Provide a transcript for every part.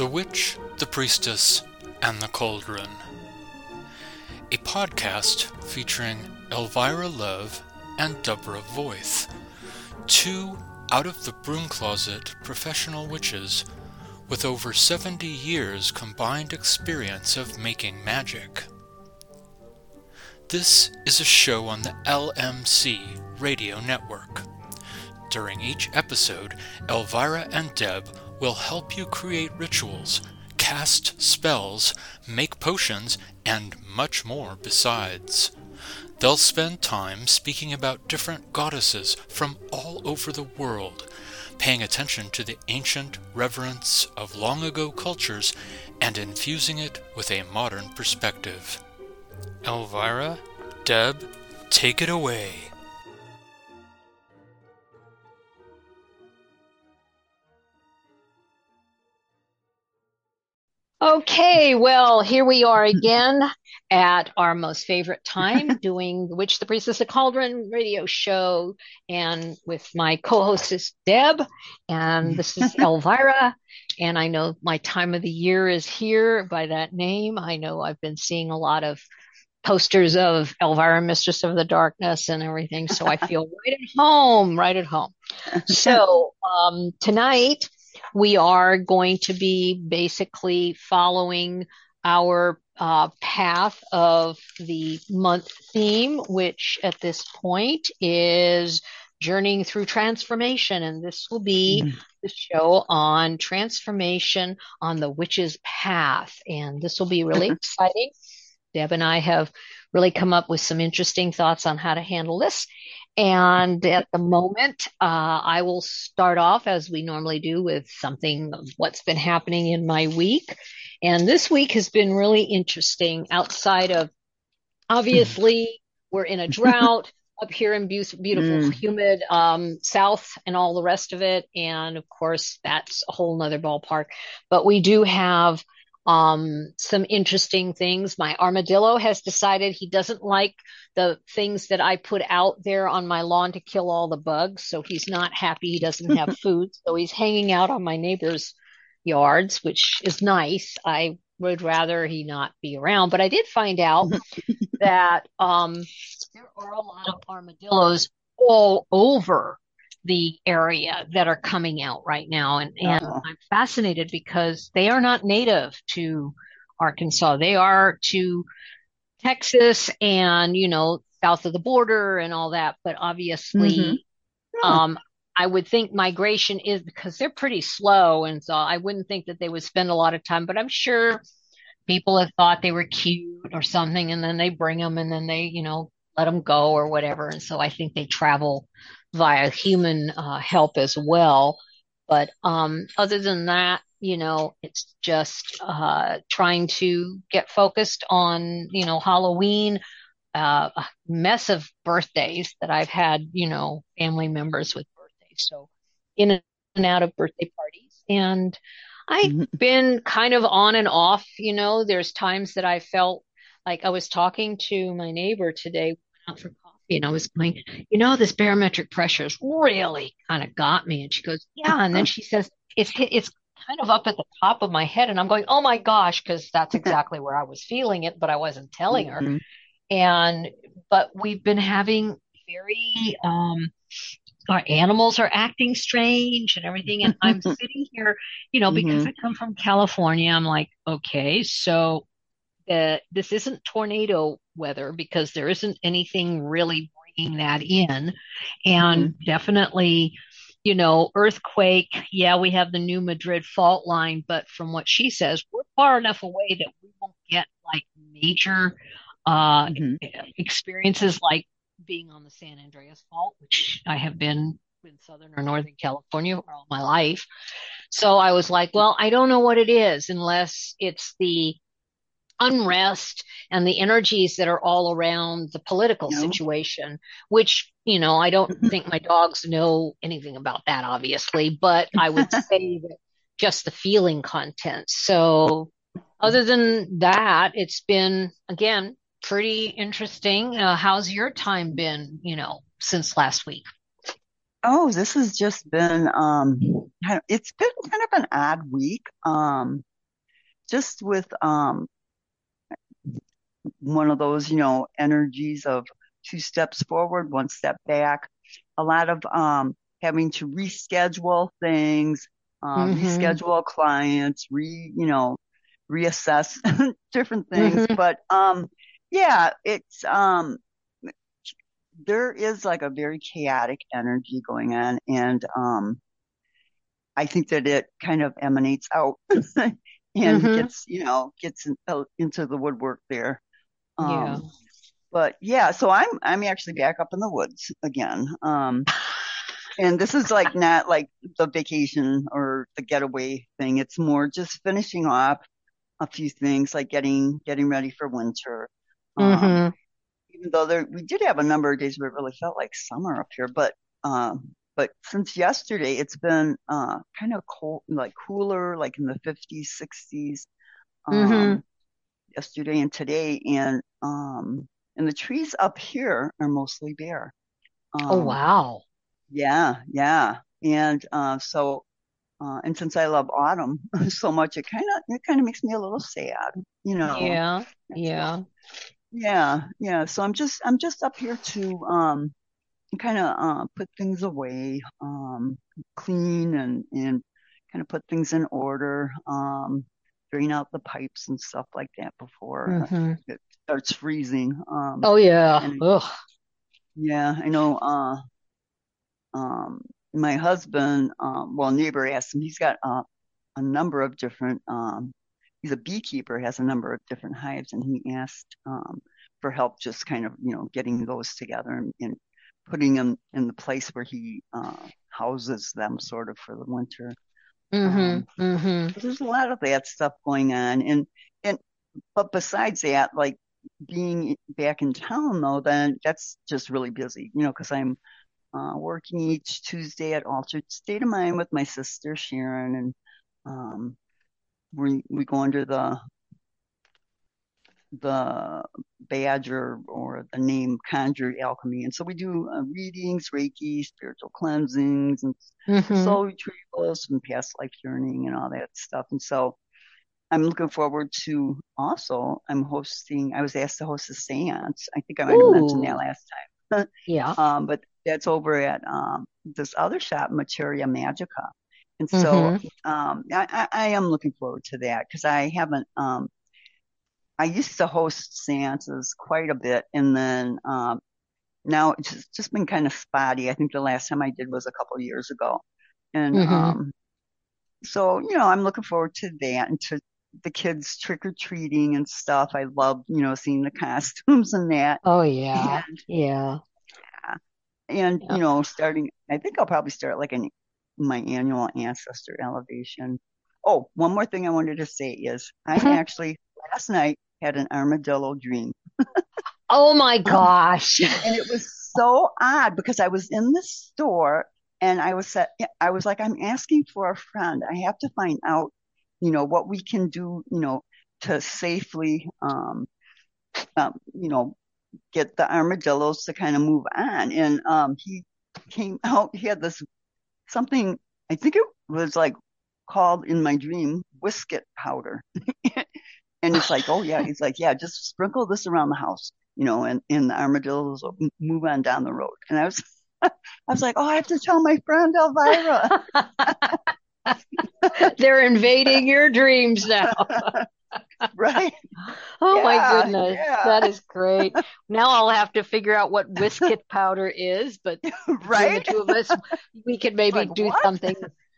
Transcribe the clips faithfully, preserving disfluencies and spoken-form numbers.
The Witch, the Priestess, and the Cauldron. A podcast featuring Elvira Love and Deborah Voith, two out-of-the-broom-closet professional witches with over seventy years combined experience of making magic. This is a show on the L M C radio network. During each episode, Elvira and Deb will help you create rituals, cast spells, make potions, and much more besides. They'll spend time speaking about different goddesses from all over the world, paying attention to the ancient reverence of long-ago cultures and infusing it with a modern perspective. Elvira, Deb, take it away. Okay, well, here we are again at our most favorite time doing the Witch, the Priestess, the Cauldron radio show, and with my co-hostess Deb, and this is Elvira, and I know my time of the year is here by that name. I know I've been seeing a lot of posters of Elvira, Mistress of the Darkness and everything, so I feel right at home, right at home. So um, tonight, we are going to be basically following our uh, path of the month theme, which at this point is journeying through transformation. And this will be mm-hmm. the show on transformation on the witch's path. And this will be really exciting. Deb and I have really come up with some interesting thoughts on how to handle this. And at the moment, uh, I will start off as we normally do with something of what's been happening in my week. And this week has been really interesting outside of, obviously, we're in a drought up here in be- beautiful, mm. humid um, South and all the rest of it. And of course, that's a whole nother ballpark. But we do have Um, some interesting things. My armadillo has decided he doesn't like the things that I put out there on my lawn to kill all the bugs. So he's not happy he doesn't have food. So he's hanging out on my neighbor's yards, which is nice. I would rather he not be around. But I did find out that um, there are a lot of armadillos all over the area that are coming out right now. And, and uh-huh. I'm fascinated because they are not native to Arkansas. They are to Texas and, you know, south of the border and all that. But obviously, mm-hmm. yeah. um, I would think migration is because they're pretty slow. And so I wouldn't think that they would spend a lot of time, but I'm sure people have thought they were cute or something. And then they bring them and then they, you know, let them go or whatever. And so I think they travel via human uh, help as well. But um, other than that, you know, it's just uh, trying to get focused on, you know, Halloween, uh, a mess of birthdays that I've had, you know, family members with birthdays. So in and out of birthday parties. And I've mm-hmm. been kind of on and off, you know, there's times that I felt like I was talking to my neighbor today out for coffee, and I was going, you know, this barometric pressure has really kind of got me. And she goes, yeah. And then she says, it's it's kind of up at the top of my head. And I'm going, oh my gosh, because that's exactly where I was feeling it, but I wasn't telling her. Mm-hmm. And, but we've been having very, um, our animals are acting strange and everything. And I'm sitting here, you know, because mm-hmm. I come from California, I'm like, okay, so Uh, this isn't tornado weather because there isn't anything really bringing that in. And mm-hmm. definitely, you know, earthquake. Yeah, we have the New Madrid fault line, but from what she says, we're far enough away that we won't get like major uh, mm-hmm. experiences like being on the San Andreas Fault, which I have been in Southern or Northern California for all my life. So I was like, well, I don't know what it is unless it's the unrest and the energies that are all around the political no. situation, which, you know, I don't think my dogs know anything about that, obviously, but I would say that just the feeling content. So other than that, it's been, again, pretty interesting. Uh, how's your time been, you know, since last week? Oh, this has just been, um, it's been kind of an odd week. Um, just with um one of those, you know, energies of two steps forward, one step back. A lot of um having to reschedule things, uh, Mm-hmm. reschedule clients, re, you know, reassess different things. Mm-hmm. But um, yeah, it's um there is like a very chaotic energy going on, and um, I think that it kind of emanates out and Mm-hmm. gets, you know, gets in, uh, into the woodwork there. Yeah. Um, but yeah, so I'm I'm actually back up in the woods again. Um, and this is like not like the vacation or the getaway thing. It's more just finishing off a few things, like getting getting ready for winter. Um, Mm-hmm. even though there we did have a number of days where it really felt like summer up here, but um, but since yesterday it's been uh kind of cold, like cooler, like in the fifties, sixties. Mm-hmm. Um, yesterday and today, and um, and the trees up here are mostly bare. Oh, Um, wow. yeah, yeah, and uh, so uh, and since I love autumn so much, it kind of it kind of makes me a little sad, you know. Yeah. And so Yeah. yeah, yeah. So I'm just I'm just up here to um kind of uh, put things away, um, clean and and kind of put things in order, um, drain out the pipes and stuff like that before Mm-hmm. it starts freezing. Um, Oh, yeah. and Ugh. yeah, I know. Uh, um, my husband, um, well, neighbor asked him. He's got uh, a number of different. Um, he's a beekeeper, has a number of different hives, and he asked um, for help, just kind of you know getting those together and, and putting them in the place where he uh, houses them, sort of for the winter. Mm-hmm. Um, Mm-hmm. so there's a lot of that stuff going on, and and but besides that, like being back in town though, then that's just really busy, you know, because I'm uh, working each Tuesday at Altered State of Mind with my sister Sharon, and um, we we go under the the badge or, or the name Conjure Alchemy, and so we do uh, readings, Reiki, spiritual cleansings, and Mm-hmm. soul retrievals, and past life journeying, and all that stuff. And so I'm looking forward to also. I'm hosting. I was asked to host a séance. I think I might have mentioned that Ooh. last time. Yeah. um, but that's over at um, this other shop, Materia Magica. And so Mm-hmm. um, I, I, I am looking forward to that because I haven't. Um, I used to host seances quite a bit, and then um, now it's just, just been kind of spotty. I think the last time I did was a couple of years ago, and Mm-hmm. um, so you know I'm looking forward to that and to the kids trick or treating and stuff. I love you know seeing the costumes and that, Oh, and yeah. Yeah. and Yeah. you know starting. I think I'll probably start like an my annual ancestor elevation. Oh, one more thing I wanted to say is I actually last night had an armadillo dream. Oh my gosh. And it was so odd because I was in the store and I was set, I was like, I'm asking for a friend. I have to find out, you know, what we can do, you know, to safely, um, um, you know, get the armadillos to kind of move on. And um, he came out. He had this something. I think it was like called in my dream whisket powder. And he's like, oh yeah, he's like, yeah, just sprinkle this around the house, you know, and, and the armadillos will move on down the road. And I was, I was like, oh, I have to tell my friend Elvira. They're invading your dreams now. Right? Oh my Yeah, goodness. yeah, That is great. Now I'll have to figure out what Whiskit powder is, but between the right. two of us, we could It's maybe like do what? something.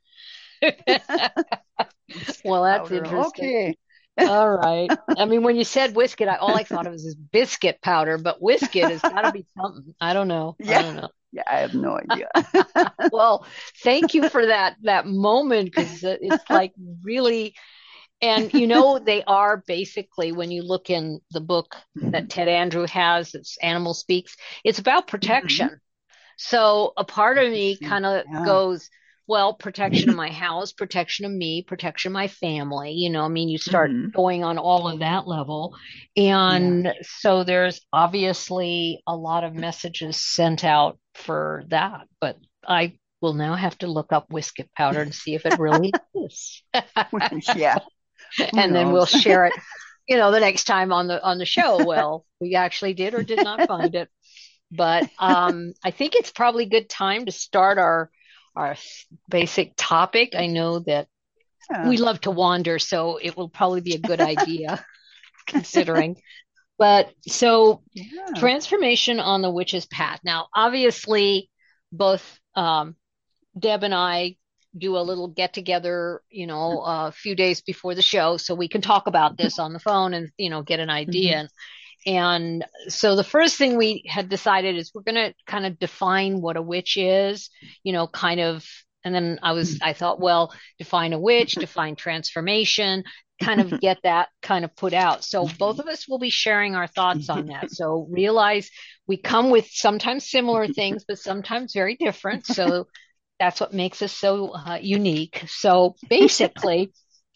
Whisket Well, that's powder. interesting. Okay. All right. I mean, when you said Whisket, I, all I thought of was this biscuit powder, but Whisket has got to be something. I don't know. I Yeah, don't know. yeah. I have no idea. Well, thank you for that that moment because it's like really, and you know, they are basically when you look in the book that Ted Andrew has, it's Animal Speaks, it's about Mhm. protection. So a part of me Interesting. kind of Yeah. goes, well, protection of my house, protection of me, protection of my family. You know, I mean, you start Hmm. going on all of that level. Yeah. And so there's obviously a lot of messages sent out for that. But I will now have to look up Whisket powder and see if it really is. Yeah. Who and then we'll knows? share it, you know, the next time on the on the show. Well, we actually did or did not find it. But um, I think it's probably a good time to start our our basic topic. I know that Yeah. we love to wander, so it will probably be a good idea considering. But so Yeah. transformation on the witch's path. Now, obviously, both um, Deb and I do a little get together, you know, a few days before the show, so we can talk about this on the phone and, you know, get an idea. Mhm. And so the first thing we had decided is we're going to kind of define what a witch is, you know, kind of. And then I was, I thought, well, define a witch, define transformation, kind of get that kind of put out. So both of us will be sharing our thoughts on that. So realize we come with sometimes similar things, but sometimes very different. So that's what makes us so uh, unique. So basically,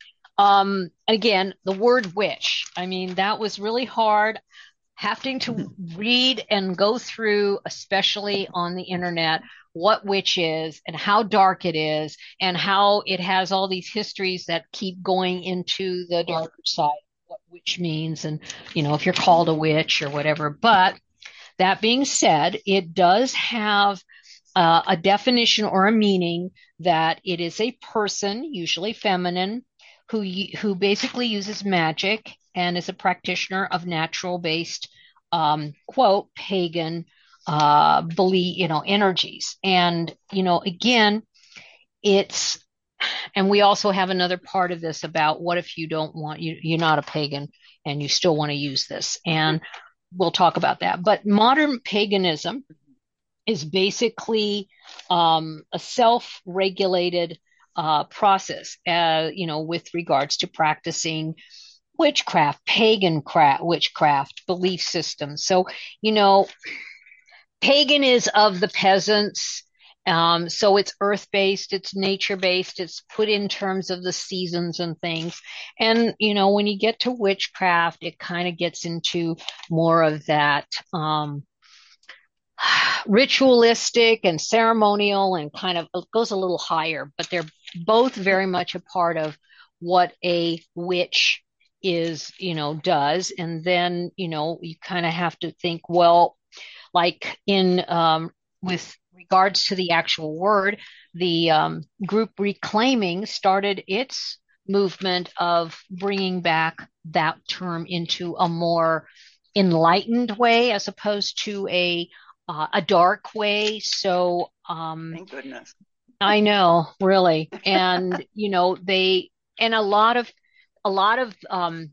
um, again, the word witch, I mean, that was really hard having to read and go through, especially on the internet, what witch is and how dark it is and how it has all these histories that keep going into the darker side, what witch means, and, you know, if you're called a witch or whatever. But that being said, it does have uh, a definition or a meaning that it is a person, usually feminine, who who basically uses magic and is a practitioner of natural-based, um, quote, pagan uh, belief, you know, energies. And, you know, again, it's, and we also have another part of this about what if you don't want, you, you're not a pagan and you still want to use this. And we'll talk about that. But modern paganism is basically um, a self-regulated uh, process, uh, you know, with regards to practicing witchcraft, pagan craft, witchcraft belief systems. So, you know, pagan is of the peasants. Um, so it's earth-based, it's nature-based, it's put in terms of the seasons and things. And, you know, when you get to witchcraft, it kind of gets into more of that, um, ritualistic and ceremonial and kind of it goes a little higher, but they're both very much a part of what a witch is, you know, does. And then, you know, you kind of have to think, well, like in um, with regards to the actual word, the um, group Reclaiming started its movement of bringing back that term into a more enlightened way as opposed to a uh, a dark way. So um, Thank goodness. I know, really, and you know they and a lot of a lot of um,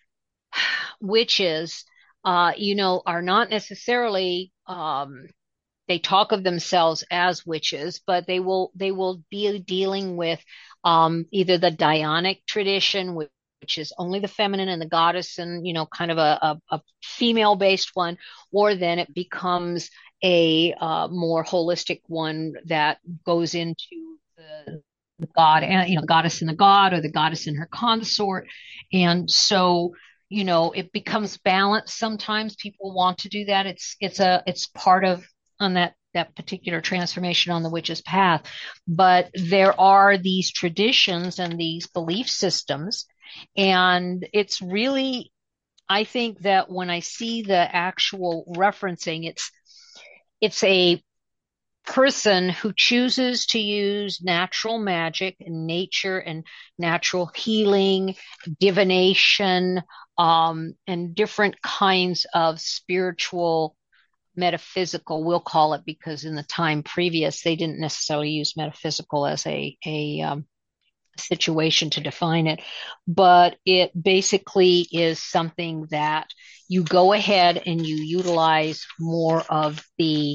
witches, uh, you know, are not necessarily. Um, they talk of themselves as witches, but they will they will be dealing with um, either the Dionic tradition, which, which is only the feminine and the goddess, and you know, kind of a, a, a female based one, or then it becomes a uh, more holistic one that goes into the, the god and you know, goddess and the god, or the goddess and her consort, and so you know, it becomes balanced. Sometimes people want to do that. It's it's a it's part of on that that particular transformation on the witch's path. But there are these traditions and these belief systems, and it's really, I think that when I see the actual referencing, it's it's a person who chooses to use natural magic and nature and natural healing, divination, um, and different kinds of spiritual, metaphysical, we'll call it, because in the time previous, they didn't necessarily use metaphysical as a, a um, situation to define it, but it basically is something that you go ahead and you utilize more of the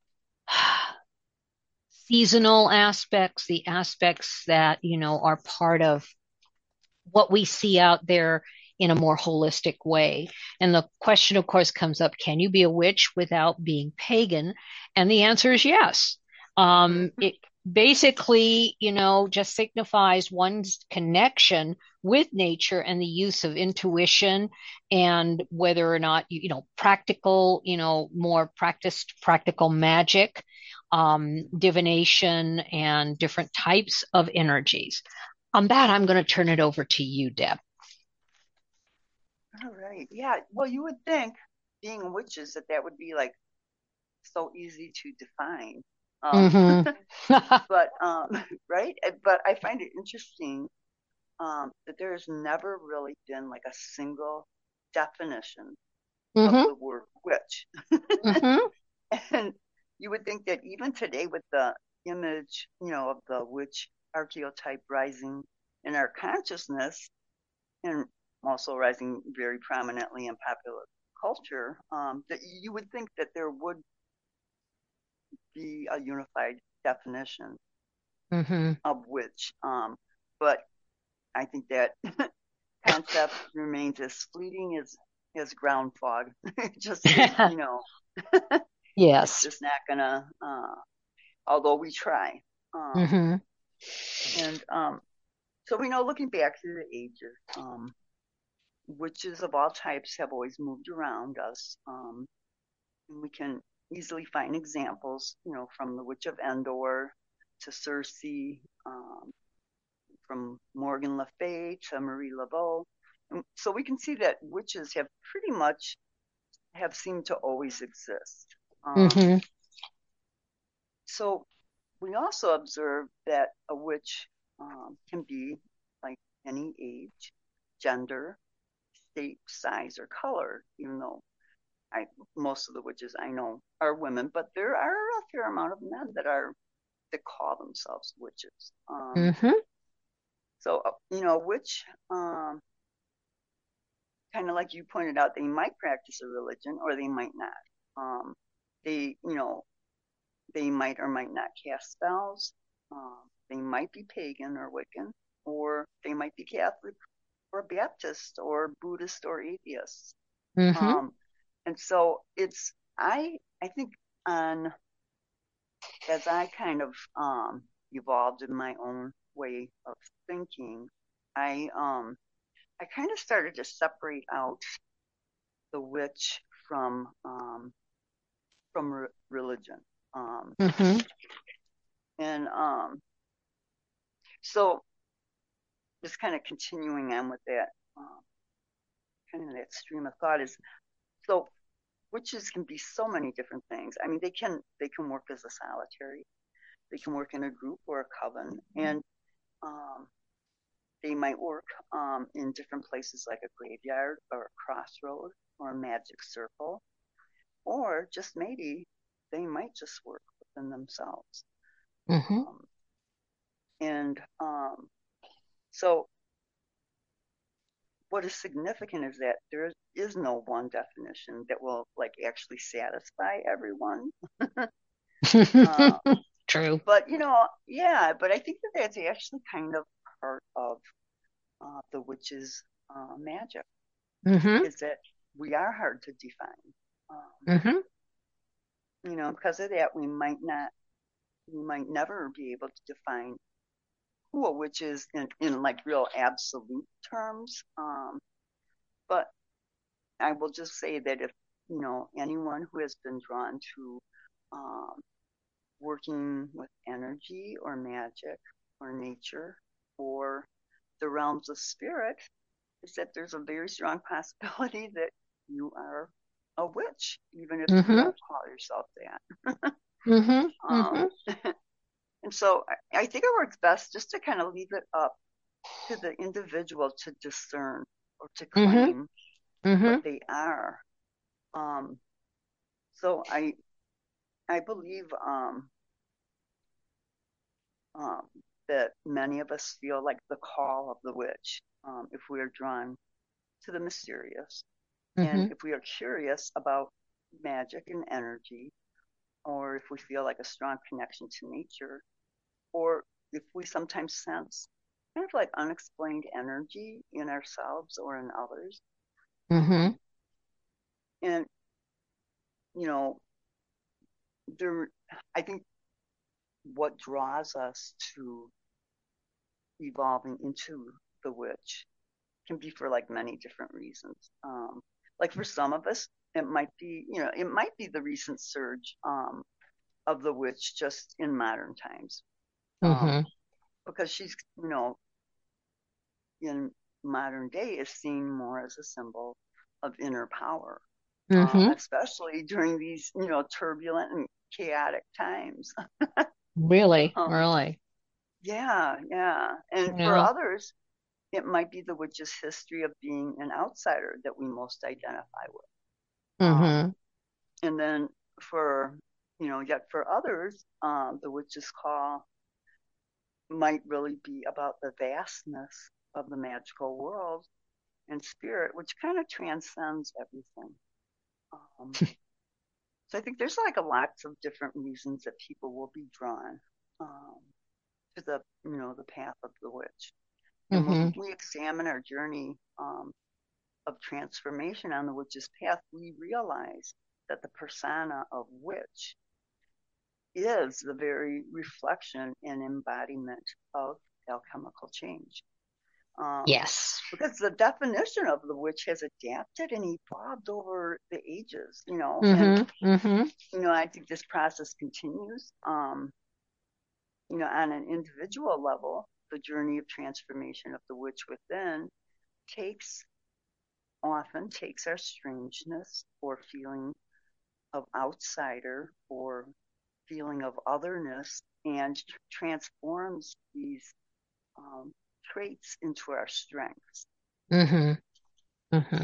seasonal aspects, the aspects that, you know, are part of what we see out there in a more holistic way. And the question, of course, comes up, can you be a witch without being pagan? And the answer is yes. Um, it basically, you know, just signifies one's connection with nature and the use of intuition, and whether or not, you, you know, practical, you know, more practiced practical magic, um, divination, and different types of energies. On that, I'm going to turn it over to you, Deb. All right. Yeah. Well, you would think, being witches, that that would be like so easy to define. Um, Mm-hmm. but um, right. But I find it interesting um, that there has never really been like a single definition of Mm-hmm. the word witch. Mm-hmm. And you would think that even today, with the image, you know, of the witch archetype rising in our consciousness and also rising very prominently in popular culture, um, that you would think that there would be a unified definition Mm-hmm. of witch. Um, but I think that concept remains as fleeting as as ground fog. It just is, you know, it's Yes. just not gonna. Uh, although we try. Um, Mm-hmm. and um, so we know, looking back through the ages, um, witches of all types have always moved around us. Um, and we can easily find examples, you know, from the Witch of Endor to Circe, um, from Morgan Le Fay to Marie Laveau. And so we can see that witches have pretty much have seemed to always exist. Um, Mm-hmm. so we also observe that a witch um, can be like any age, gender, shape, size, or color, even though I, most of the witches I know are women, but there are a fair amount of men that are that call themselves witches. Um, Mm-hmm. so uh, you know, witch, um, kind of like you pointed out, they might practice a religion or they might not. Um, they, you know, they might or might not cast spells. Um, they might be pagan or Wiccan, or they might be Catholic or Baptist or Buddhist or atheist. Mm-hmm. Um, and so it's I I think on as I kind of um, evolved in my own way of thinking, I um I kind of started to separate out the witch from um, from re- religion. Um, Mm-hmm. and um, so just kind of continuing on with that um, kind of that stream of thought is so witches can be so many different things. I mean, they can they can work as a solitary, they can work in a group or a coven, and um, they might work um, in different places like a graveyard or a crossroad or a magic circle, or just maybe they might just work within themselves. Mm-hmm. Um, and um, so what is significant is that there is no one definition that will like actually satisfy everyone. uh, True. but you know, yeah, but I think that that's actually kind of part of uh, the witch's uh, magic Mm-hmm. is that we are hard to define. Um, Mm-hmm. you know, because of that, we might not, we might never be able to define who a witch is in, in like real absolute terms. Um, but I will just say that if, you know, anyone who has been drawn to um, working with energy or magic or nature or the realms of spirit, is that there's a very strong possibility that you are a witch, even if you Mm-hmm. don't call yourself that. Mm-hmm. Um, Mm-hmm. and so I, I think it works best just to kind of leave it up to the individual to discern or to Mm-hmm. claim what Mm-hmm. they are. Um, so I I believe um, um, that many of us feel like the call of the witch um, if we are drawn to the mysterious and Mm-hmm. if we are curious about magic and energy, or if we feel like a strong connection to nature, or if we sometimes sense kind of like unexplained energy in ourselves or in others. Mm-hmm. Um, and, you know, there, I think what draws us to evolving into the witch can be for like many different reasons. Um, like for some of us, it might be, you know, it might be the recent surge um, of the witch just in modern times. Um, Mm-hmm. because she's, you know, in modern day is seen more as a symbol of inner power, Mm-hmm. uh, especially during these, you know, turbulent and chaotic times. Really, um, really. yeah, yeah. And for Yeah. others, it might be the witch's history of being an outsider that we most identify with. Um, Mm-hmm. and then for, you know, yet for others, um, the witch's call might really be about the vastness of the magical world and spirit, which kind of transcends everything. Um, so I think there's like a lots of different reasons that people will be drawn um, to the, you know, the path of the witch. And Mm-hmm. when we examine our journey um, of transformation on the witch's path, we realize that the persona of witch is the very reflection and embodiment of alchemical change. Um, Yes. because the definition of the witch has adapted and evolved over the ages, you know, and, Mm-hmm. Mm-hmm. you know, I think this process continues, um, you know, on an individual level. The journey of transformation of the witch within takes often takes our strangeness or feeling of outsider or feeling of otherness and transforms these um, traits into our strengths. Mm-hmm. Mm-hmm.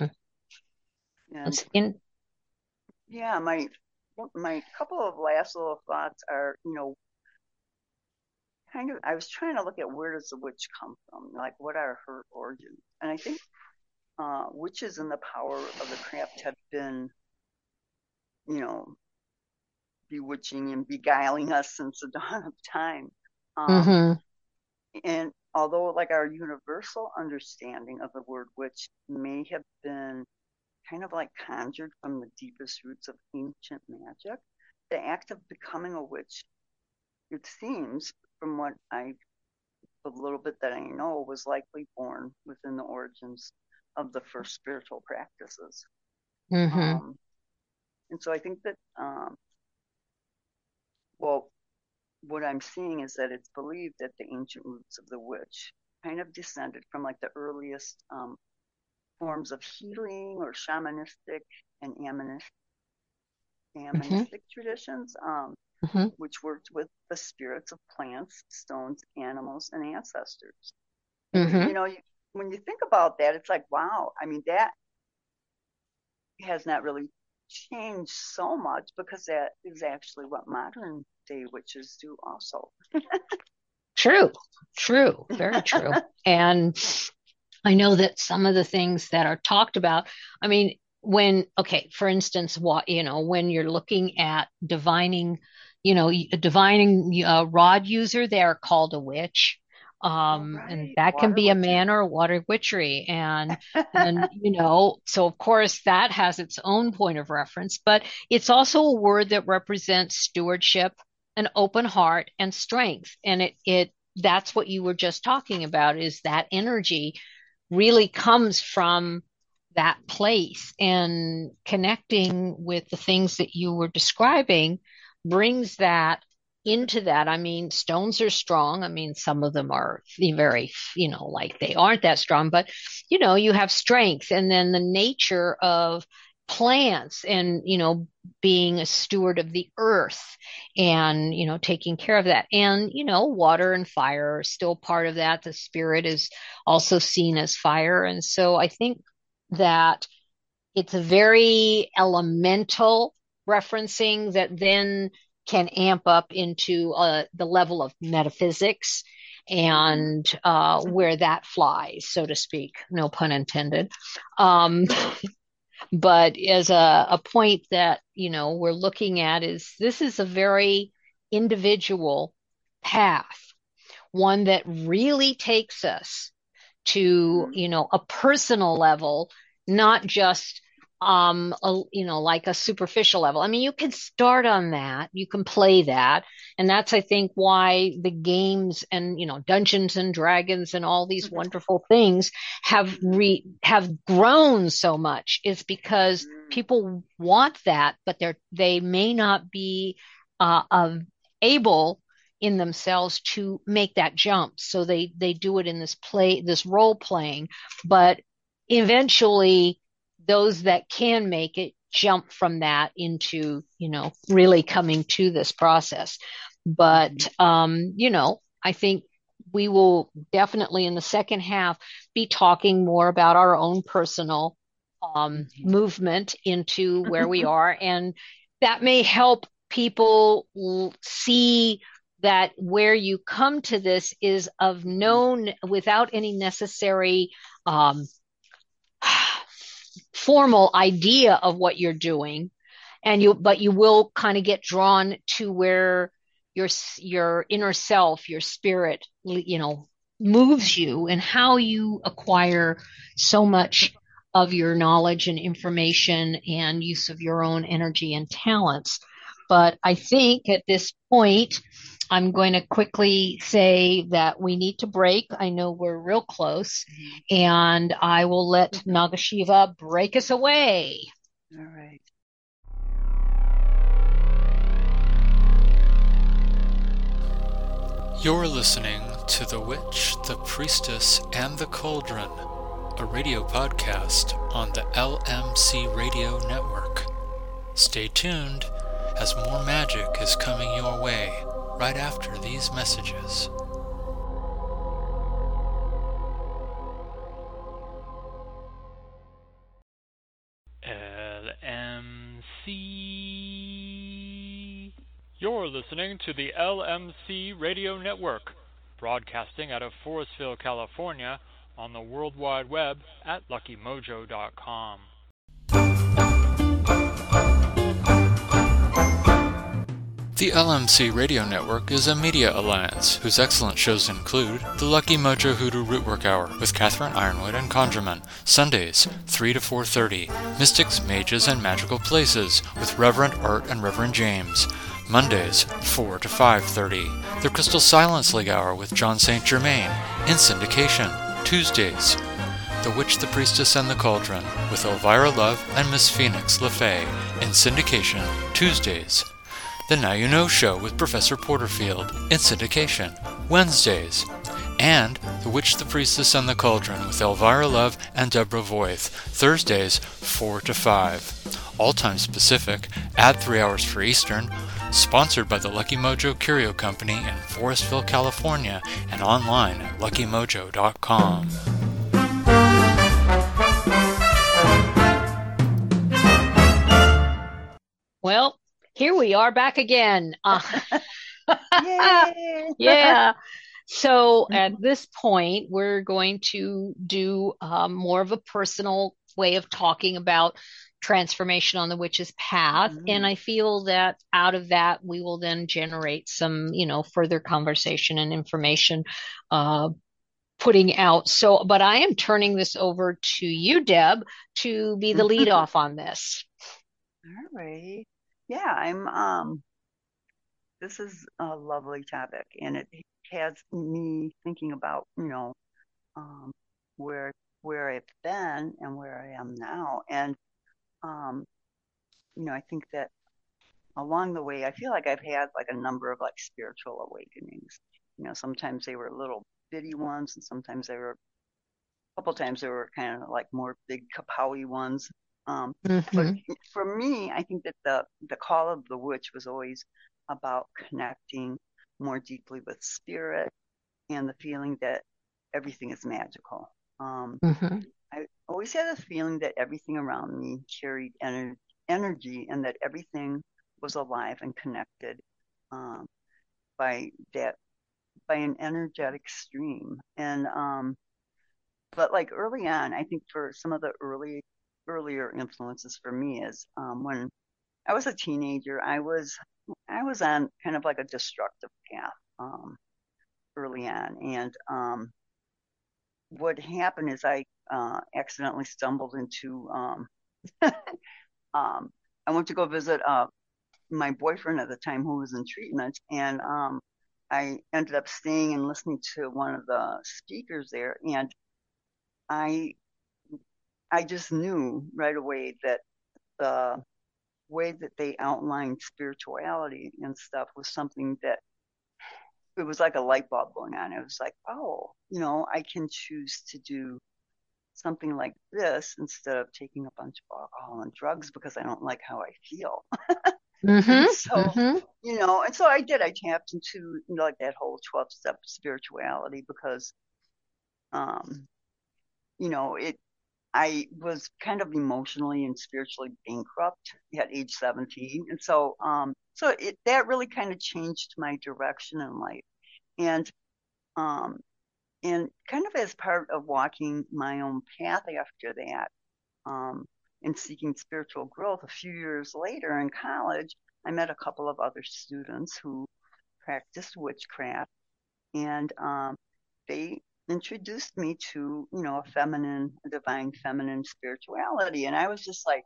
And It's in. yeah, my my couple of last little thoughts are, you know, kind of. I was trying to look at where does the witch come from, like what are her origins, and I think uh, witches and the power of the craft have been, you know, bewitching and beguiling us since the dawn of time. Um, Mm-hmm. and although, like, our universal understanding of the word witch may have been kind of like conjured from the deepest roots of ancient magic, the act of becoming a witch, it seems, from what I, the little bit that I know, was likely born within the origins of the first spiritual practices. Mm-hmm. Um, and so I think that, um, well, what I'm seeing is that it's believed that the ancient roots of the witch kind of descended from like the earliest um, forms of healing or shamanistic and animistic, Mm-hmm. animistic traditions, um, Mm-hmm. which worked with the spirits of plants, stones, animals, and ancestors. And Mm-hmm. you know, you, when you think about that, it's like, wow. I mean, that has not really changed so much because that is actually what modern day witches do, also. True. True. Very true. And I know that some of the things that are talked about, I mean, when, okay, for instance, what, you know, when you're looking at divining, you know, a divining uh, rod user, they're called a witch. Oh, Um, and right, that can water be a witchery. man or a water witchery. And, and, you know, so of course that has its own point of reference, but it's also a word that represents stewardship, an open heart and strength. And it, it, that's what you were just talking about is that energy really comes from that place, and connecting with the things that you were describing brings that into that. I mean, stones are strong. I mean, some of them are very, you know, like they aren't that strong, but you know, you have strength, and then the nature of plants and, you know, being a steward of the earth and, you know, taking care of that. And, you know, water and fire are still part of that. The spirit is also seen as fire. And so I think that it's a very elemental referencing that then can amp up into uh, the level of metaphysics Mm-hmm. and uh, where that flies, so to speak. No pun intended. Um, but as a, a point that, you know, we're looking at is this is a very individual path, one that really takes us to, Mm-hmm. you know, a personal level, not just um a, you know, like a superficial level. I mean, you can start on that, you can play that, and that's, I think, why the games and, you know, Dungeons and Dragons and all these wonderful things have re have grown so much, is because Mm-hmm. people want that, but they're they may not be uh, uh able in themselves to make that jump. So they they do it in this play, this role playing, but eventually those that can make it jump from that into, you know, really coming to this process. But, um, you know, I think we will definitely in the second half be talking more about our own personal um, mm-hmm. movement into where we are. And that may help people see that where you come to this is of known without any necessary um, formal idea of what you're doing. And you, but you will kind of get drawn to where your, your inner self, your spirit, you know, moves you and how you acquire so much of your knowledge and information and use of your own energy and talents. But I think at this point, I'm going to quickly say that we need to break. I know we're real close, and I will let Nagashiva break us away. All right. You're listening to The Witch, the Priestess, and the Cauldron, a radio podcast on the L M C Radio Network. Stay tuned, as more magic is coming your way right after these messages. L M C. You're listening to the L M C Radio Network, broadcasting out of Forestville, California, on the World Wide Web at lucky mojo dot com. The L M C Radio Network is a media alliance whose excellent shows include The Lucky Mojo Hoodoo Rootwork Hour with Catherine Ironwood and Conjurman, Sundays, three to four thirty, Mystics, Mages, and Magical Places with Reverend Art and Reverend James, Mondays, four to five thirty, The Crystal Silence League Hour with John Saint Germain, in syndication, Tuesdays, The Witch, the Priestess, and the Cauldron with Elvira Love and Miss Phoenix LeFay, in syndication, Tuesdays, The Now You Know Show with Professor Porterfield, in syndication, Wednesdays, and The Witch, the Priestess, and the Cauldron with Elvira Love and Deborah Voith, Thursdays, four to five. All times Pacific, add three hours for Eastern, sponsored by the Lucky Mojo Curio Company in Forestville, California, and online at lucky mojo dot com. Well, here we are back again. Uh, yeah. So at this point, we're going to do um, more of a personal way of talking about transformation on the witch's path. Mm-hmm. And I feel that out of that, we will then generate some, you know, further conversation and information uh, putting out. So, but I am turning this over to you, Deb, to be the lead off on this. All right. Yeah, I'm, um, this is a lovely topic, and it has me thinking about, you know, um, where, where I've been and where I am now. And, um, you know, I think that along the way, I feel like I've had like a number of like spiritual awakenings. You know, sometimes they were little bitty ones, and sometimes they were, a couple times they were kind of like more big kapowie ones. Um, mm-hmm. But for me, I think that the, the call of the witch was always about connecting more deeply with spirit and the feeling that everything is magical. Um, mm-hmm. I always had a feeling that everything around me carried ener- energy and that everything was alive and connected um, by that, by an energetic stream. And, um, but like early on, I think for some of the early earlier influences for me is um, when I was a teenager, I was I was on kind of like a destructive path um, early on, and um, what happened is I uh, accidentally stumbled into um, um, I went to go visit uh, my boyfriend at the time who was in treatment, and um, I ended up staying and listening to one of the speakers there, and I I just knew right away that the way that they outlined spirituality and stuff was something that it was like a light bulb going on. It was like, oh, you know, I can choose to do something like this instead of taking a bunch of alcohol and drugs because I don't like how I feel. And Mm-hmm. so, Mm-hmm. you know, and so I did. I tapped into, you know, like that whole twelve step spirituality because, um, you know, it, I was kind of emotionally and spiritually bankrupt at age seventeen. And so, um, so it, that really kind of changed my direction in life. And, um, and kind of as part of walking my own path after that, um, and seeking spiritual growth, a few years later in college, I met a couple of other students who practiced witchcraft, and um, they introduced me to, you know, a feminine, a divine feminine spirituality. And I was just like,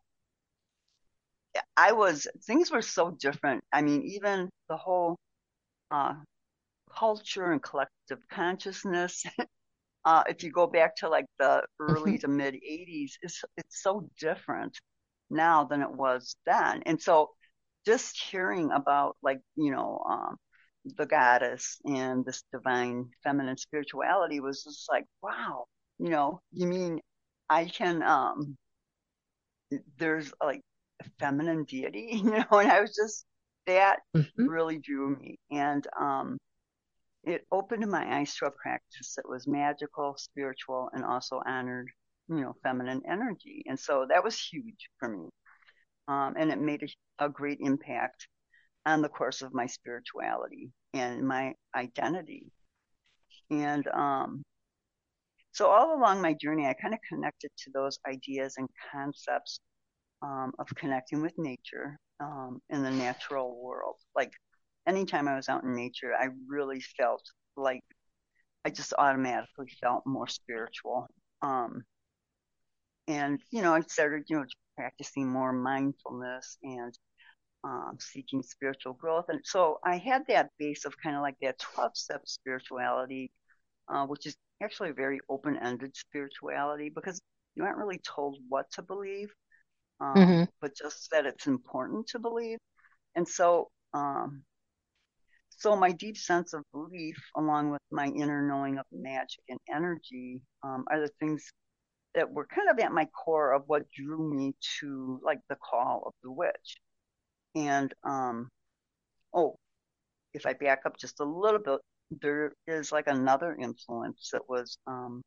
I was, things were so different. I mean, even the whole uh, culture and collective consciousness, uh, if you go back to like the Mm-hmm. early to mid eighties, it's, it's so different now than it was then. And so just hearing about like, you know, um, the goddess and this divine feminine spirituality was just like, wow, you know, you mean I can, um, there's like a feminine deity, you know, and I was just, that Mm-hmm. really drew me. And, um, it opened my eyes to a practice that was magical, spiritual, and also honored, you know, feminine energy. And so that was huge for me. Um, and it made a, a great impact on the course of my spirituality and my identity. And um, so all along my journey, I kind of connected to those ideas and concepts um, of connecting with nature um, in the natural world. Like anytime I was out in nature, I really felt like I just automatically felt more spiritual. Um, and, you know, I started, you know, practicing more mindfulness and um, seeking spiritual growth. And so I had that base of kind of like that twelve step spirituality, uh, which is actually a very open ended spirituality because you aren't really told what to believe, um, Mm-hmm. but just that it's important to believe. And so, um, so my deep sense of belief, along with my inner knowing of magic and energy, um, are the things that were kind of at my core of what drew me to like the call of the witch. And um, oh, if I back up just a little bit, there is like another influence that was um,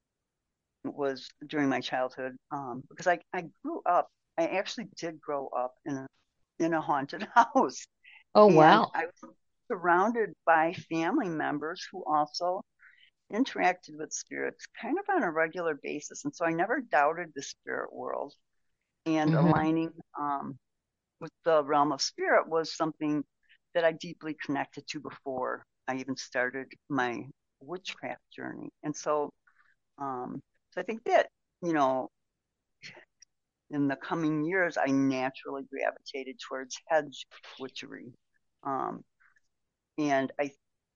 was during my childhood um, because I, I grew up. I actually did grow up in a in a haunted house, Oh, and wow. I was surrounded by family members who also interacted with spirits kind of on a regular basis, and so I never doubted the spirit world. And Mm-hmm. aligning um, with the realm of spirit was something that I deeply connected to before I even started my witchcraft journey. And so, um, so I think that, you know, in the coming years, I naturally gravitated towards hedge witchery. Um, and I,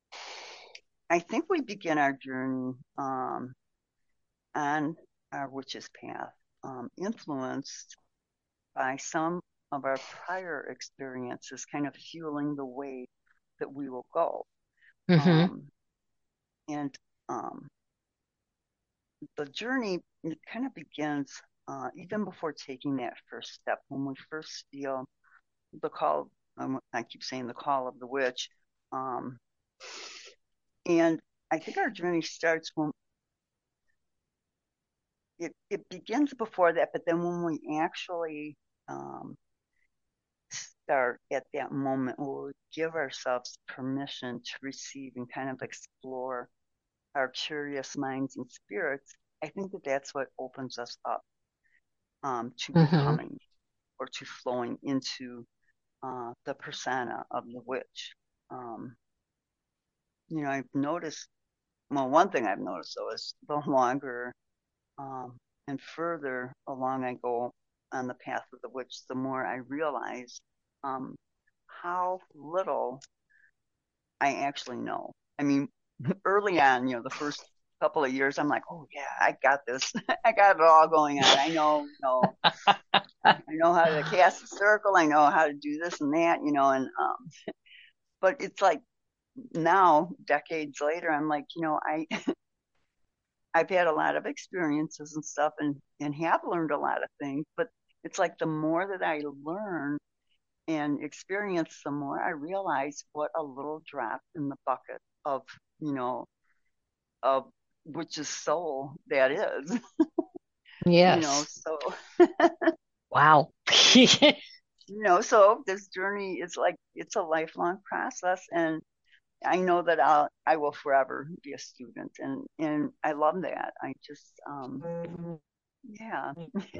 I think we begin our journey um, on our witch's path, um, influenced by some of our prior experiences, kind of fueling the way that we will go. Mm-hmm. Um, and um, the journey kind of begins uh, even before taking that first step. When we first feel the call, um, I keep saying the call of the witch. Um, and I think our journey starts when it, it begins before that, but then when we actually um, start at that moment, we'll give ourselves permission to receive and kind of explore our curious minds and spirits. I think that that's what opens us up um, to Mm-hmm. becoming or to flowing into uh, the persona of the witch. Um, you know, I've noticed, well, one thing I've noticed though is the longer um, and further along I go on the path of the witch, the more I realize um, how little I actually know. I mean, early on, you know, the first couple of years, I'm like, oh yeah, I got this. I got it all going on. I know, you know, I know how to cast a circle. I know how to do this and that, you know, and um, but it's like now, decades later, I'm like, you know, I I've had a lot of experiences and stuff and, and have learned a lot of things, but it's like the more that I learn and experience, the more I realize what a little drop in the bucket of, you know, of which is soul that is. Yes. You know, so wow. you know, so this journey is like it's a lifelong process, and I know that I'll I will forever be a student, and and I love that. I just um yeah.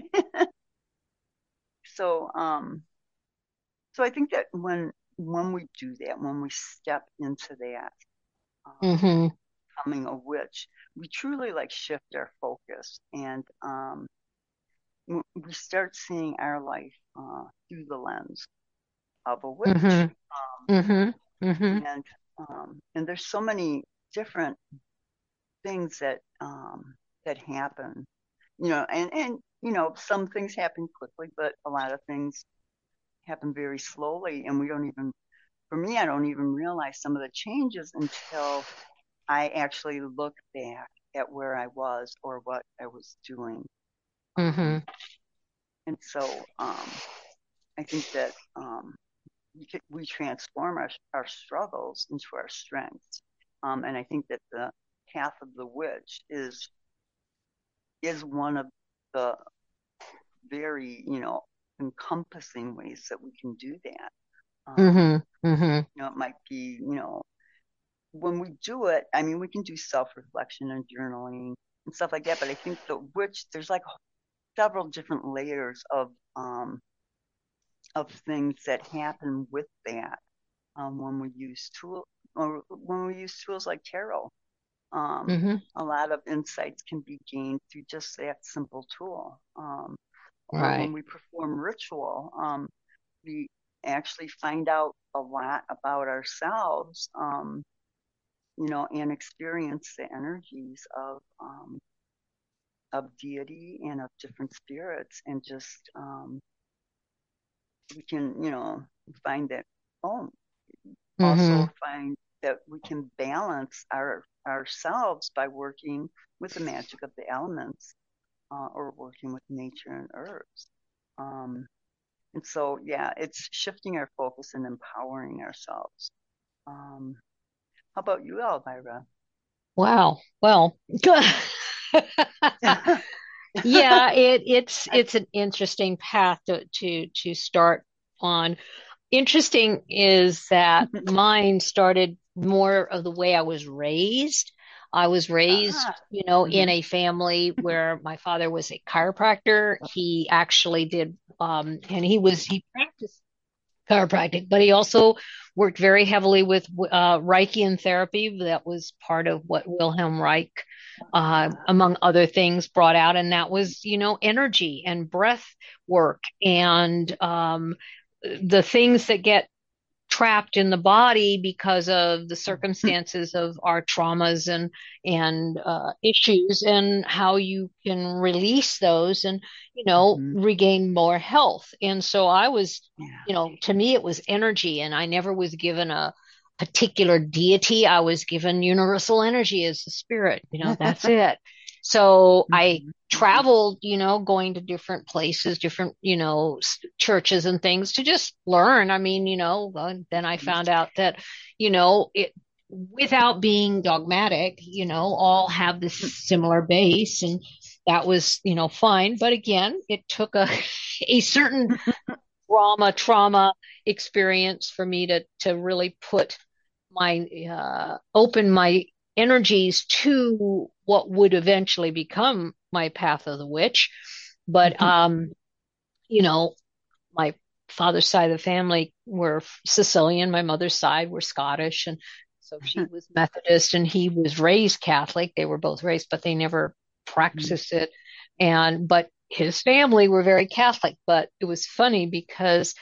so um so I think that when when we do that, when we step into that, um, mm-hmm. becoming a witch, we truly like shift our focus, and um we start seeing our life uh, through the lens of a witch. Mm-hmm. Um, Mm-hmm. Mm-hmm. and um, and there's so many different things that um, that happen, you know, and and you know, some things happen quickly, but a lot of things happen very slowly, and we don't even, for me, I don't even realize some of the changes until I actually look back at where I was or what I was doing. Mm-hmm. Um, and so um, I think that um, we, could, we transform our, our struggles into our strengths. Um, and I think that the path of the witch is is one of the very, you know, encompassing ways that we can do that. Um, mm-hmm. Mm-hmm. You know, it might be, you know, when we do it, I mean, we can do self-reflection and journaling and stuff like that. But I think the witch, there's like several different layers of um, of things that happen with that um, when we use tool or when we use tools like tarot. Um, mm-hmm. A lot of insights can be gained through just that simple tool. Um, or Right. when we perform ritual, um, we actually find out a lot about ourselves, um, you know, and experience the energies of um, of deity and of different spirits, and just um, we can, you know, find that. Oh, Mm-hmm. also find that we can balance our ourselves by working with the magic of the elements uh, or working with nature and herbs. Um, and so, yeah, it's shifting our focus and empowering ourselves. Um, how about you, Elvira? Wow. Well, yeah, it it's it's an interesting path to to to start on. Interesting is that mine started more of the way I was raised. I was raised, ah, you know, in mm-hmm. a family where my father was a chiropractor. He actually did, um, and he was he practiced chiropractic, but he also worked very heavily with uh, Reichian therapy. That was part of what Wilhelm Reich, uh, among other things, brought out, and that was, you know, energy and breath work and um, the things that get trapped in the body because of the circumstances of our traumas and and uh, issues, and how you can release those and, you know, Mm-hmm. regain more health. And so I was, Yeah. you know, to me it was energy, and I never was given a particular deity. I was given universal energy as the spirit, you know, that's it. So I Mm-hmm. traveled, you know, going to different places, different, you know, churches and things to just learn. I mean, you know, uh, then I found out that, you know, it, without being dogmatic, you know, all have this similar base, and that was, you know, fine. But again, it took a, a certain trauma, trauma experience for me to, to really put my, uh, open my energies to what would eventually become my path of the witch. But, um, you know, my father's side of the family were Sicilian. My mother's side were Scottish. And so she was Methodist and he was raised Catholic. They were both raised, but they never practiced it. And, but his family were very Catholic. But it was funny because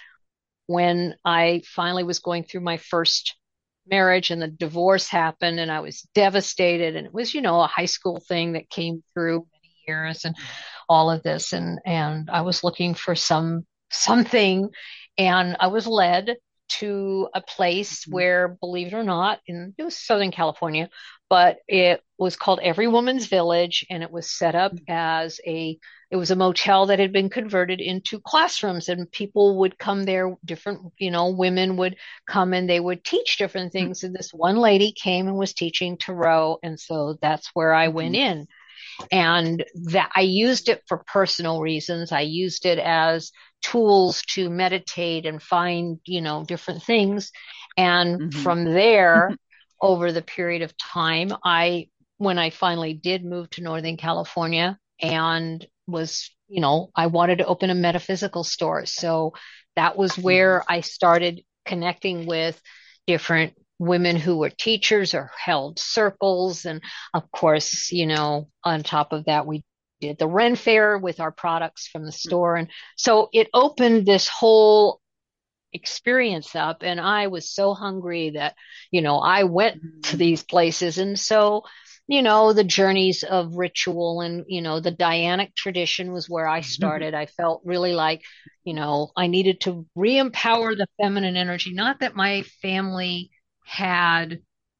when I finally was going through my first marriage and the divorce happened and I was devastated, and it was, you know, a high school thing that came through many years and all of this, and and I was looking for some something, and I was led to a place Mhm. where, believe it or not, in it was Southern California, but it was called Every Woman's Village, and it was set up as a it was a motel that had been converted into classrooms, and people would come there, different, you know, women would come and they would teach different things. And this one lady came and was teaching tarot, and so that's where I went Mhm. in. And that I used it for personal reasons. I used it as tools to meditate and find, you know, different things. And Mhm. from there, over the period of time, I, when I finally did move to Northern California and was, you know, I wanted to open a metaphysical store. So that was Mhm. where I started connecting with different women who were teachers or held circles. And of course, you know, on top of that, we did the Ren Fair with our products from the store. And so it opened this whole experience up. And I was so hungry that, you know, I went to Mhm. these places. And so, you know, the journeys of ritual and, you know, the Dianic tradition was where I started. I felt really like, you know, I needed to re-empower the feminine energy. Not that my family had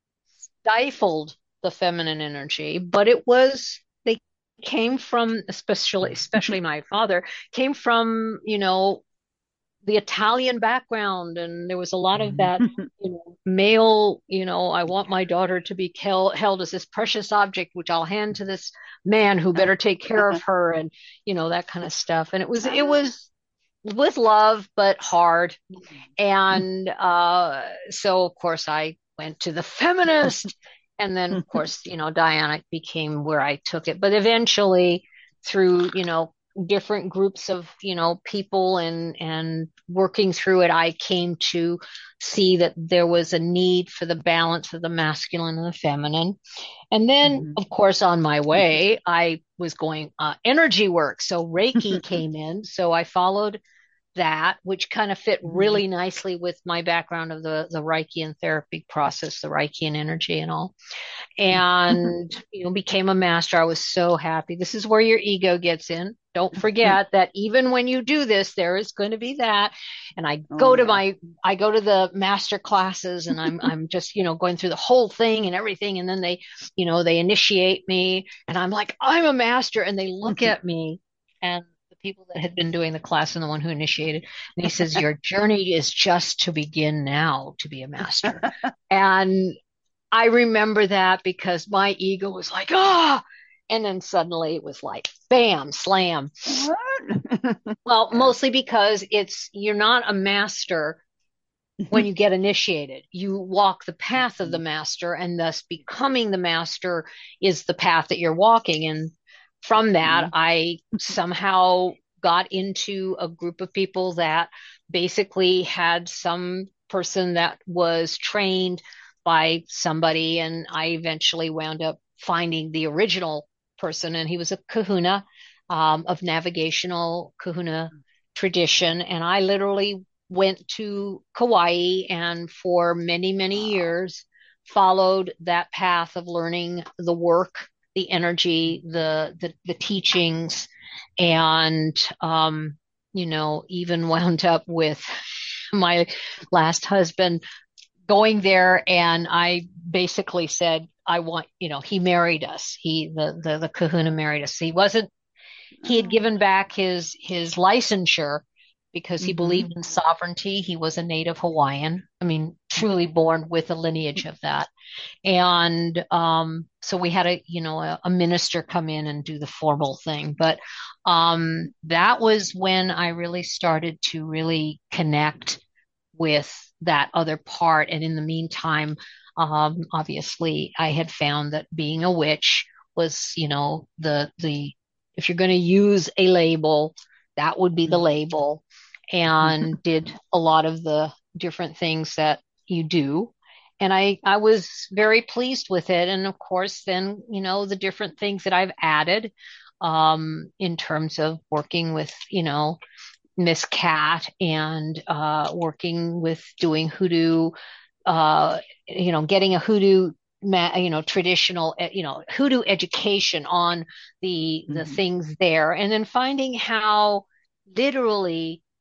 stifled the feminine energy, but it was, they came from, especially, especially my father, came from, you know, the Italian background, and there was a lot of that, you know, male, you know, I want my daughter to be held, held as this precious object, which I'll hand to this man who better take care of her, and, you know, that kind of stuff. And it was, it was with love, but hard. And uh, so, of course, I went to the feminist. And then, of course, you know, Dianic became where I took it. But eventually, through, you know, different groups of, you know, people and and working through it, I came to see that there was a need for the balance of the masculine and the feminine. And then, Mhm. of course, on my way, I was going uh, energy work. So Reiki came in. So I followed that, which kind of fit Mhm. really nicely with my background of the the Reiki and therapy process, the Reiki and energy and all. And you know, became a master. I was so happy. This is where your ego gets in. Don't forget that even when you do this, there is going to be that. And I Oh go to yeah. my I go to the master classes, and I'm I'm just, you know, going through the whole thing and everything. And then they, you know, they initiate me, and I'm like, I'm a master, and they look at me, and the people that had been doing the class and the one who initiated, and he says, your journey is just to begin now to be a master. And I remember that because my ego was like, ah, and then suddenly it was like, bam, slam. What? Well, Yeah. mostly because it's, you're not a master when you get initiated. You walk the path of the Mhm. master, and thus becoming the master is the path that you're walking. And from that, Mhm. I somehow got into a group of people that basically had some person that was trained by somebody. And I eventually wound up finding the original person, and he was a kahuna um, of navigational kahuna tradition. And I literally went to Kauai and for many, many Wow. years followed that path of learning the work, the energy, the the, the teachings, and um, you know, even wound up with my last husband going there, and I basically said, I want, you know, he married us. He the the, the kahuna married us. He wasn't he had Oh. given back his his licensure because he Mhm. believed in sovereignty. He was a native Hawaiian. I mean, truly born with a lineage of that. And um, so we had a, you know, a, a minister come in and do the formal thing. But um, that was when I really started to really connect with that other part. And in the meantime, um, obviously, I had found that being a witch was, you know, the the if you're going to use a label, that would be the label, and did a lot of the different things that you do. And I, I was very pleased with it. And of course, then, you know, the different things that I've added um, in terms of working with, you know, Miss Cat and uh, working with doing hoodoo, uh, you know, getting a hoodoo, ma- you know, traditional, eh, you know, hoodoo education on the the Mhm. things there, and then finding how literally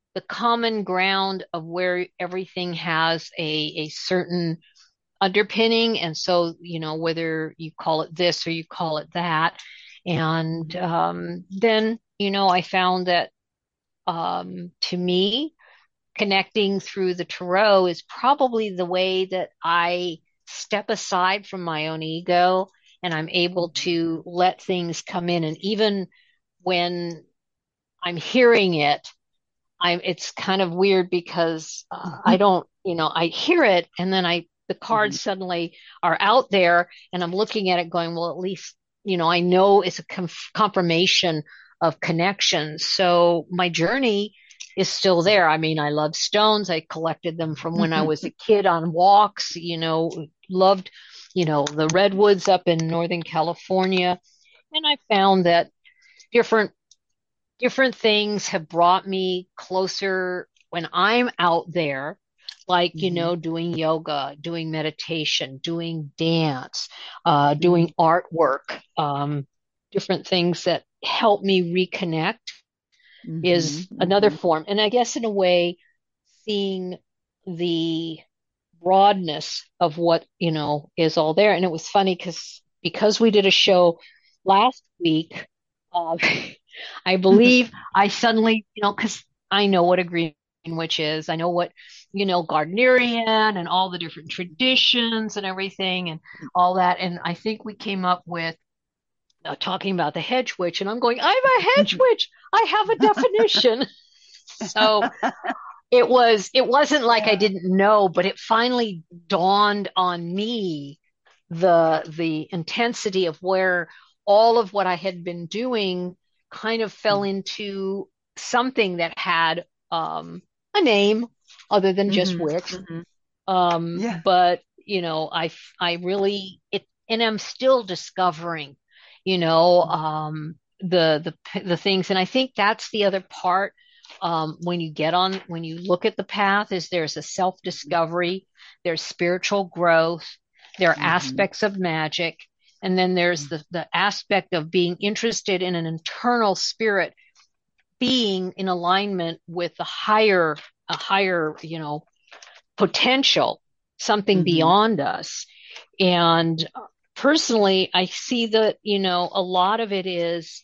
the common ground of where everything has a, a certain underpinning. And so, you know, whether you call it this or you call it that. And um, then, you know, I found that um, to me, connecting through the tarot is probably the way that I step aside from my own ego and I'm able to let things come in. And even when I'm hearing it, I'm, it's kind of weird because uh, I don't, you know, I hear it and then I, the cards suddenly are out there and I'm looking at it going, well, at least, you know, I know it's a conf- confirmation of connections. So my journey is still there. I mean, I love stones. I collected them from when I was a kid on walks, you know, loved, you know, the redwoods up in Northern California. And I found that different different things have brought me closer when I'm out there, like, you know, doing yoga, doing meditation, doing dance, uh, doing artwork, um, different things that help me reconnect is another form. And I guess in a way, seeing the broadness of what, you know, is all there. And it was funny because because we did a show last week, uh, I believe I suddenly, you know, because I know what a green witch is. I know what, you know, Gardnerian and all the different traditions and everything and all that. And I think we came up with uh, talking about the hedge witch. And I'm going, I'm a hedge witch. I have a definition. So it was, it wasn't like I didn't know, but it finally dawned on me the, the intensity of where all of what I had been doing kind of fell into something that had, um, a name other than just witch. Um, Yeah. but you know, I, I really, it, and I'm still discovering, you know, um, the, the, the things. And I think that's the other part um, when you get on, when you look at the path, is there's a self-discovery, there's spiritual growth, there are Mhm. aspects of magic, and then there's the, the aspect of being interested in an internal spirit being in alignment with the higher, a higher, you know, potential, something Mhm. beyond us. And personally, I see that, you know, a lot of it is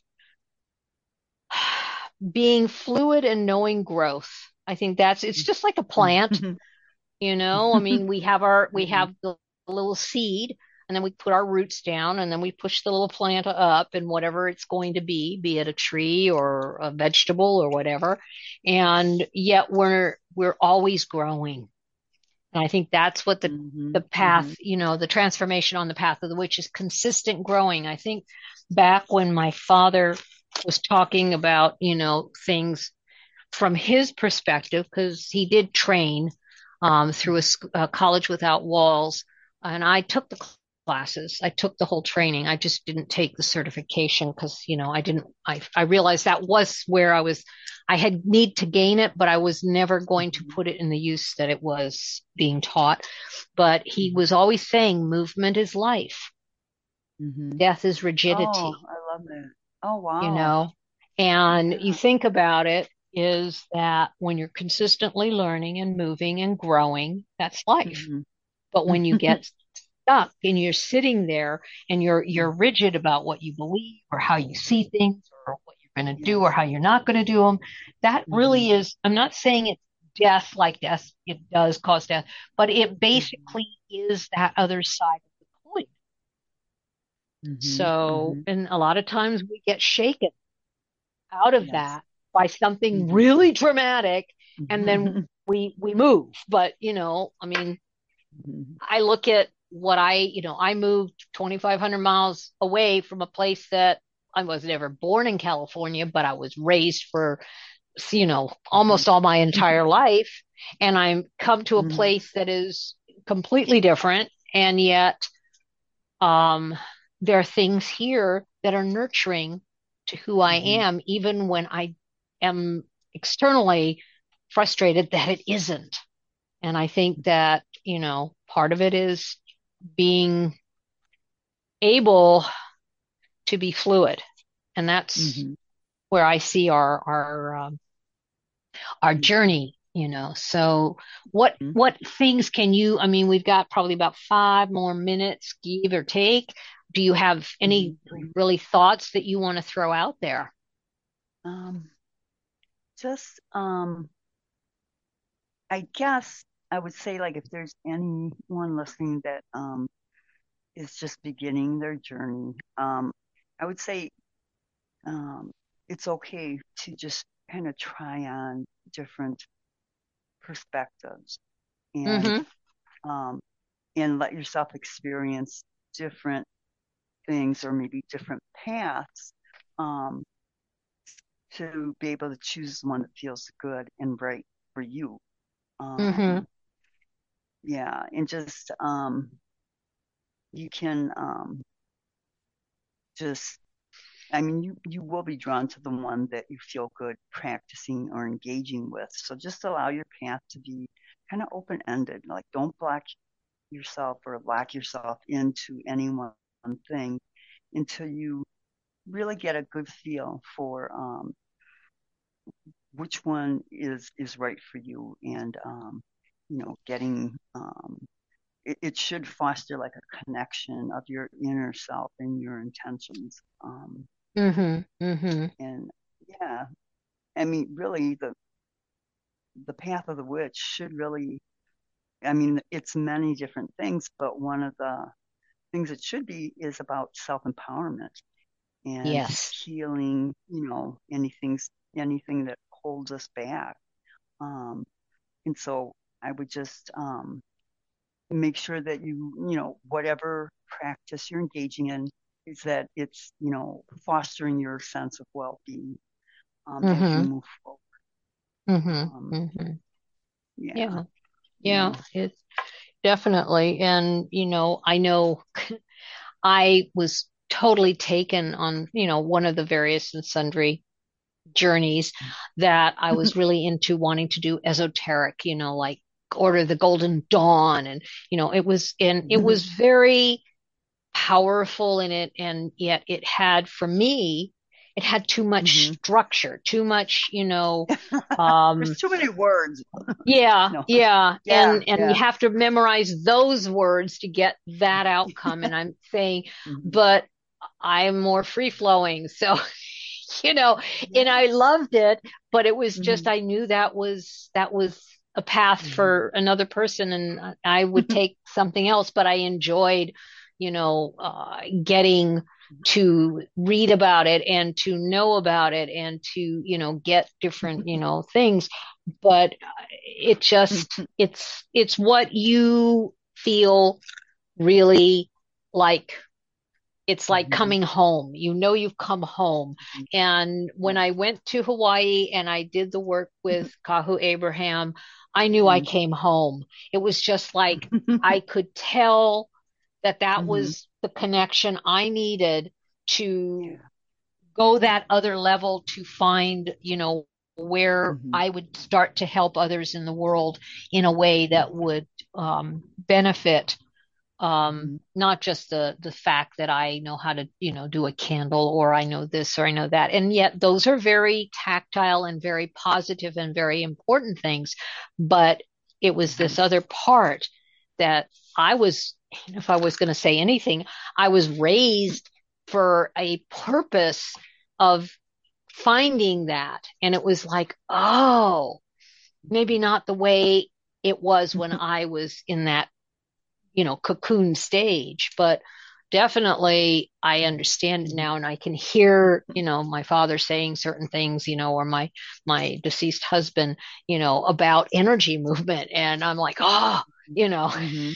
being fluid and knowing growth. I think that's, it's just like a plant, you know, I mean, we have our, we have the little seed and then we put our roots down and then we push the little plant up and whatever it's going to be, be it a tree or a vegetable or whatever. And yet we're, we're always growing. And I think that's what the, Mhm. the path, you know, the transformation on the path of the witch is consistent growing. I think back when my father was talking about, you know, things from his perspective, because he did train um, through a, a college without walls, and I took the classes. I took the whole training. I just didn't take the certification because, you know, I didn't. I I realized that was where I was. I had need to gain it, but I was never going to put it in the use that it was being taught. But he was always saying, movement is life, Mhm. death is Oh, rigidity. I love that. Oh, You wow. know, and you Yeah. think about it is that when you're consistently learning and moving and growing, that's life. Mhm. But when you get stuck and you're sitting there and you're you're rigid about what you believe or how you see things or what you're going to do or Yes. how you're not going to do them, that really Mhm. is, I'm not saying it's death like death, it does cause death, but it Mhm. basically is that other side of the coin. Mhm. So, Mhm. and a lot of times we get shaken out of Yes. that by something Mhm. really dramatic and then Mhm. we we move. But you know, I mean, Mhm. I look at what I, you know, I moved twenty-five hundred miles away from a place that I was never born in California, but I was raised for, you know, almost all my entire life. And I'm come to a Mhm. place that is completely different. And yet, um, there are things here that are nurturing to who I Mhm. am, even when I am externally frustrated that it isn't. And I think that, you know, part of it is being able to be fluid. And that's Mhm. where I see our, our, um, our journey, you know. So what Mhm. what things can you, I mean, we've got probably about five more minutes, give or take. Do you have any Mhm. really thoughts that you want to throw out there? Um, just, um, I guess I would say, like, if there's anyone listening that um is just beginning their journey, um, I would say um, it's okay to just kind of try on different perspectives and Mm-hmm. um, and let yourself experience different things or maybe different paths um, to be able to choose one that feels good and right for you. Mm-hmm. Um, yeah, and just um, you can um, just I mean, you, you will be drawn to the one that you feel good practicing or engaging with. So just allow your path to be kind of open ended. Like, don't block yourself or lock yourself into any one thing until you really get a good feel for um, which one is is right for you. And um, you know, getting um, it, it should foster like a connection of your inner self and your intentions. Um, Mm-hmm. Mm-hmm. and yeah, I mean, really, the the path of the witch should really, I mean, it's many different things, but one of the things it should be is about self empowerment and Yes. healing, you know, anything, anything that holds us back. Um, and so I would just um, make sure that you, you know, whatever practice you're engaging in, is that it's, you know, fostering your sense of well being um, as you Mm-hmm. move forward. Mm-hmm. Um, Mm-hmm. yeah, Yeah. you Yeah. know. It's definitely. And, you know, I know I was totally taken on, you know, one of the various and sundry journeys that I was really into wanting to do esoteric, you know, like Order of the Golden Dawn. And, you know, it was, and it was very powerful in it. And yet it had, for me, it had too much Mm-hmm. structure, too much, you know, um, There's too many words. yeah, No. yeah. Yeah, And and you yeah. have to memorize those words to get that outcome. And I'm saying, Mm-hmm. but I'm more free flowing. So, you know, and I Yes. loved it, but it was just Mm-hmm. I knew that was that was a path for another person and I would Mm-hmm. take something else, but I enjoyed, you know, uh, getting to read about it and to know about it and to, you know, get different, you know, things. But it just it's it's what you feel really like. It's like Mm-hmm. coming home. You know you've come home. And when Yeah. I went to Hawaii and I did the work with Kahu Abraham, I knew I came home. It was just like I could tell that that Mm-hmm. was the connection I needed to Yeah. go that other level to find, you know, where Mm-hmm. I would start to help others in the world in a way that would um, benefit um, Mm-hmm. not just the the fact that I know how to, you know, do a candle or I know this or I know that. And yet those are very tactile and very positive and very important things. But it was Mm-hmm. this other part that I was, if I was going to say anything, I was raised for a purpose of finding that. And it was like, oh, maybe not the way it was when I was in that, you know, cocoon stage, but definitely I understand it Mm-hmm. now and I can hear, you know, my father saying certain things, you know, or my my deceased husband, you know, about energy movement. And I'm like, oh, you know, Mm-hmm.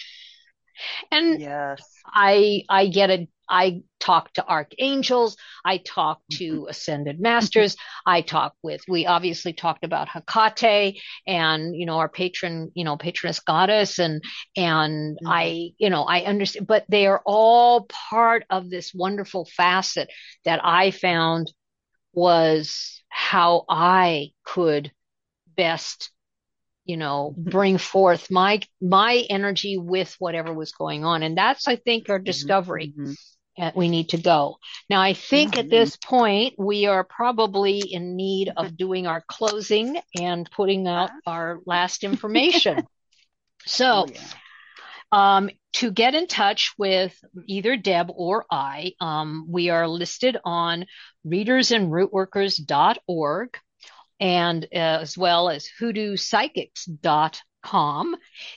and Yes. I I get a I talk to archangels, I talk Mm-hmm. to ascended masters, I talk with we obviously talked about Hecate and you know our patron, you know, patroness goddess and and Mm-hmm. I, you know, I understand, but they are all part of this wonderful facet that I found was how I could best, you know, bring forth my my energy with whatever was going on. And that's, I think, our Mm-hmm. discovery. Mm-hmm. uh, we need to go. Now, I think Yeah. at this point we are probably in need of doing our closing and putting out our last information. So, Oh, yeah. um, to get in touch with either Deb or I, um, we are listed on readers and rootworkers dot org, and uh, as well as hoodoo psychics dot com.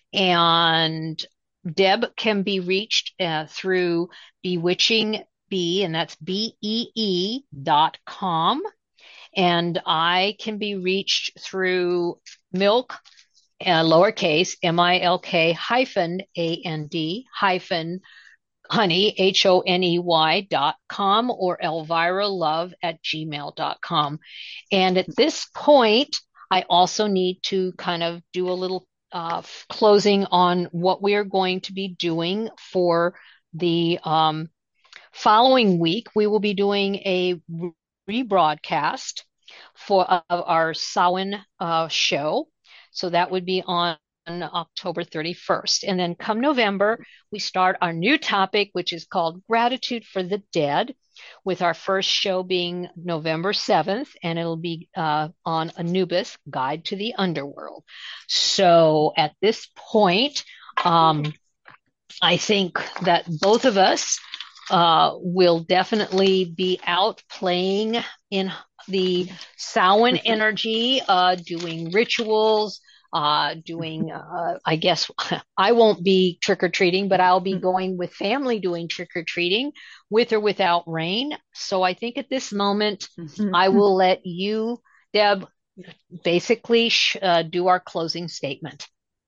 And Deb can be reached uh, through Bewitching Bee, and that's B E E dot com. And I can be reached through Milk, uh, lowercase, M I L K hyphen A N D hyphen honey, H O N E Y dot com, or Elvira Love at gmail dot com. And at this point, I also need to kind of do a little uh, closing on what we are going to be doing for the um, following week. We will be doing a rebroadcast for of our Samhain uh, show. So that would be on October thirty-first. And then come November, we start our new topic, which is called Gratitude for the Dead, with our first show being November seventh, and it'll be uh, on Anubis, Guide to the Underworld. So at this point, um, I think that both of us uh, will definitely be out playing in the Samhain energy, uh, doing rituals, uh, doing, uh, I guess I won't be trick-or-treating, but I'll be going with family doing trick-or-treating with or without rain. So I think at this moment, I will let you, Deb, basically sh- uh, do our closing statement.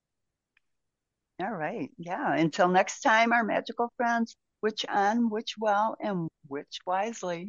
All right. Yeah. Until next time, our magical friends, witch on, witch well, and witch wisely.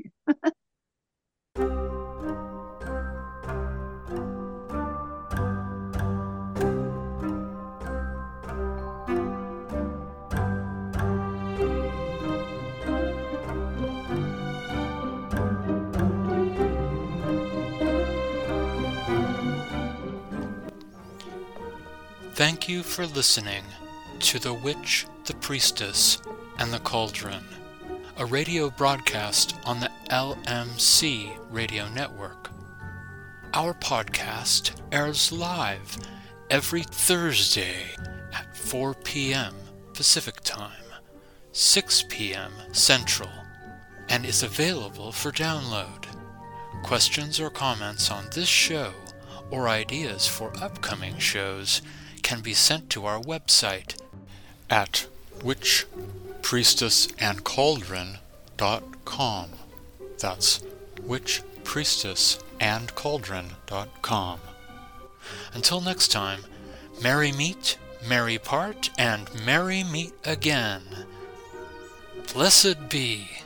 Thank you for listening to The Witch, the Priestess, and the Cauldron, a radio broadcast on the L M C radio network. Our podcast airs live every Thursday at four p.m. Pacific Time, six p.m. Central, and is available for download. Questions or comments on this show or ideas for upcoming shows can be sent to our website at witch priestess and cauldron dot com. That's witch priestess and cauldron dot com. Until next time, merry meet, merry part, and merry meet again. Blessed be.